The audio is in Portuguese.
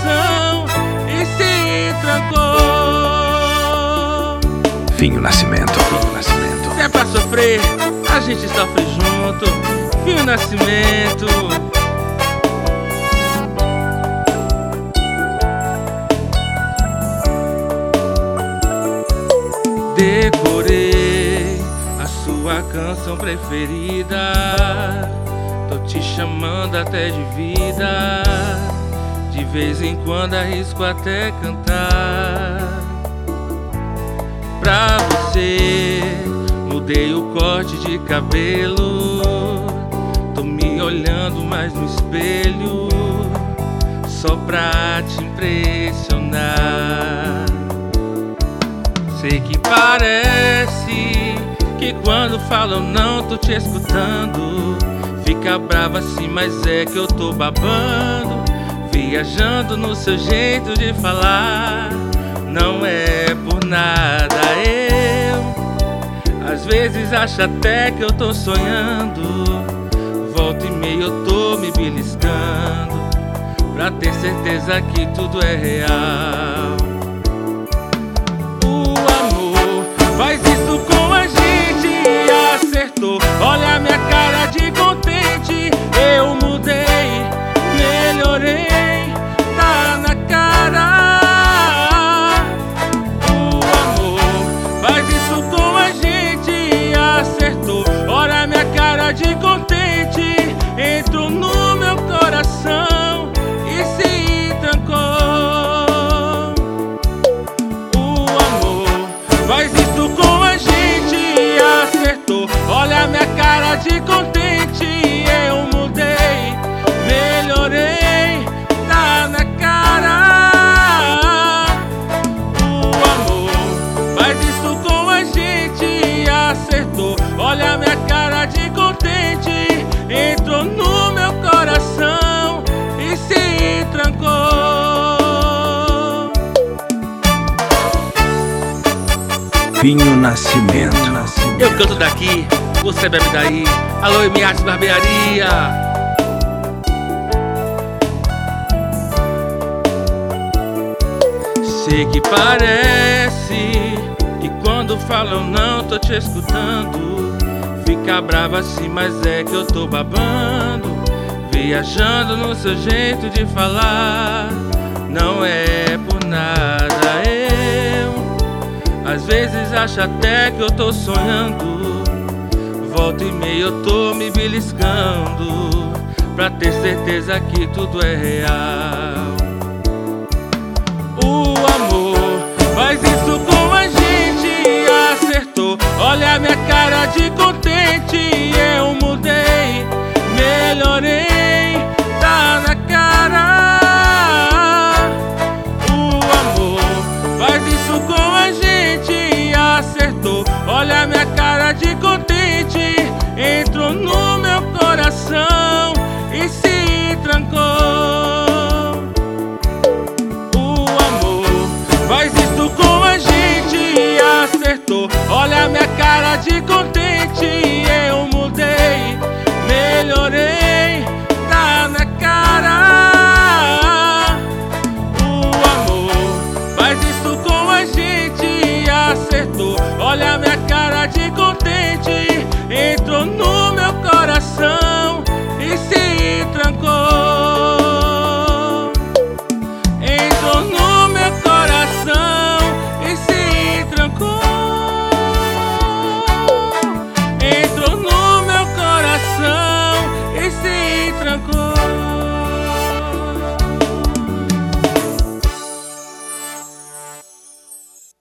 coração e se trancou. Vinho Nascimento, Vinho Nascimento. Se é pra sofrer, a gente sofre junto. Vinho Nascimento. Decorei a sua canção preferida. Tô te chamando até de vida. De vez em quando arrisco até cantar. Pra você mudei o corte de cabelo. Tô me olhando mais no espelho, só pra te impressionar. Sei que parece que quando falo eu não tô te escutando. Fica brava assim, mas é que eu tô babando, viajando no seu jeito de falar. Não é por nada, eu às vezes acho até que eu tô sonhando. Volta e meia eu tô me beliscando, pra ter certeza que tudo é real. O amor faz isso com a gente e acertou. Olha a minha cara de contente, eu mudei, melhorei, tá na cara. Olha a minha cara de contente, entrou no meu coração e se trancou. O amor faz isso com a gente e acertou. Olha a minha cara de contente, eu mudei, melhorei, tá na cara. O amor faz isso com a gente e acertou. Olha a minha cara de contente, entrou no meu coração e se trancou. Vinho Nascimento. Eu canto daqui, você bebe daí. Alô, Emiates Barbearia. Sei que parece que quando falo eu não tô te escutando. Fica brava assim, mas é que eu tô babando, viajando no seu jeito de falar. Não é por nada, eu às vezes acho até que eu tô sonhando. Volta e meia eu tô me beliscando, pra ter certeza que tudo é real. O amor faz isso com a gente e acertou. Olha a minha cara de contente, eu mudei, melhorei, tá na cara. O amor faz isso com a gente e acertou. Olha a minha cara de contente, entrou no meu coração e se trancou. O amor faz isso com a gente e acertou. Olha a minha cara de contente, eu mudei, melhorei, tá na cara. O amor faz isso com a gente e acertou. Olha a minha cara de contente,